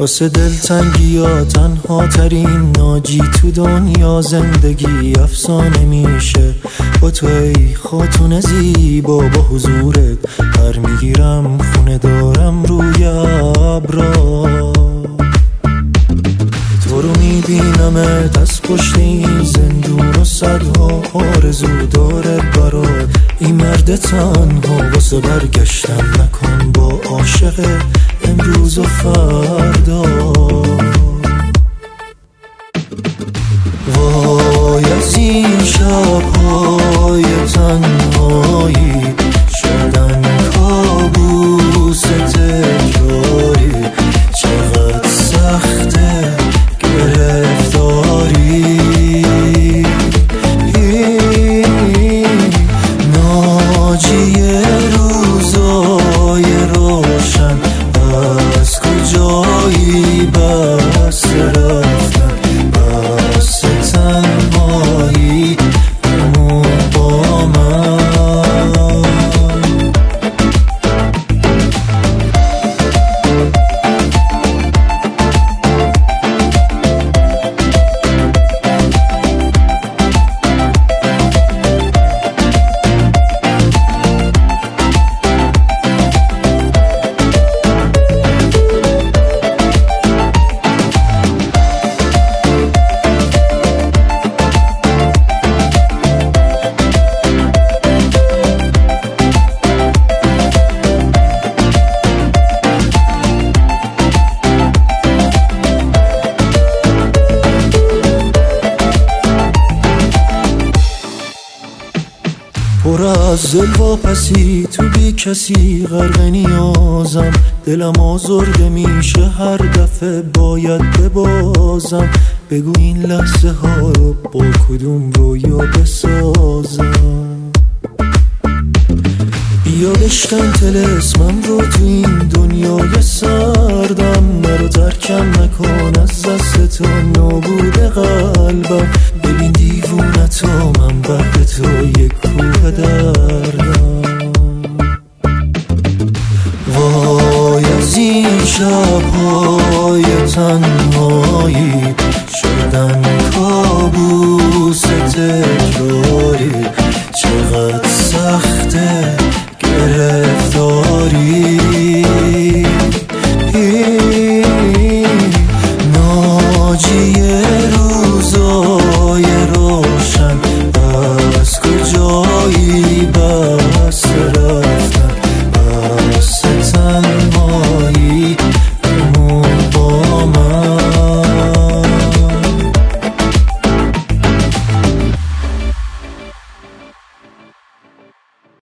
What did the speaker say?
واسه دلتنگی ها تنها ترین ناجی تو دنیا زندگی افسانه میشه با تو ای خاتون زیبا. با حضورت پر میگیرم خونه دارم روی ابرا. تو رو میبینمت از پشت این زندون و صدها آرزو داره برات. این مرد تنها واسه برگشتن نکن با عاشق امروز و فردا. وای از این شب‌های تنهایی شدن کابوس تکراری. چقدر سخته گرفتاری ناجی روزای روشن از کجایی بس رفتن بس تنهایی بمون با من. پر از دل واپسی تو بی کسی غرق نیازم. دلم آزرده میشه هر دفعه باید ببازم. بگو این لحظه ها رو با کدوم رویا بسازم. بیا بشکن طلسمم رو تو این دنیای سردم. نرو ترکم نکن از دست تو نابود قلبم. ببین دیوونتو من بعد تو یک کوه دردم. وای از این شب‌های تنهایی شدن کابوس تکراری.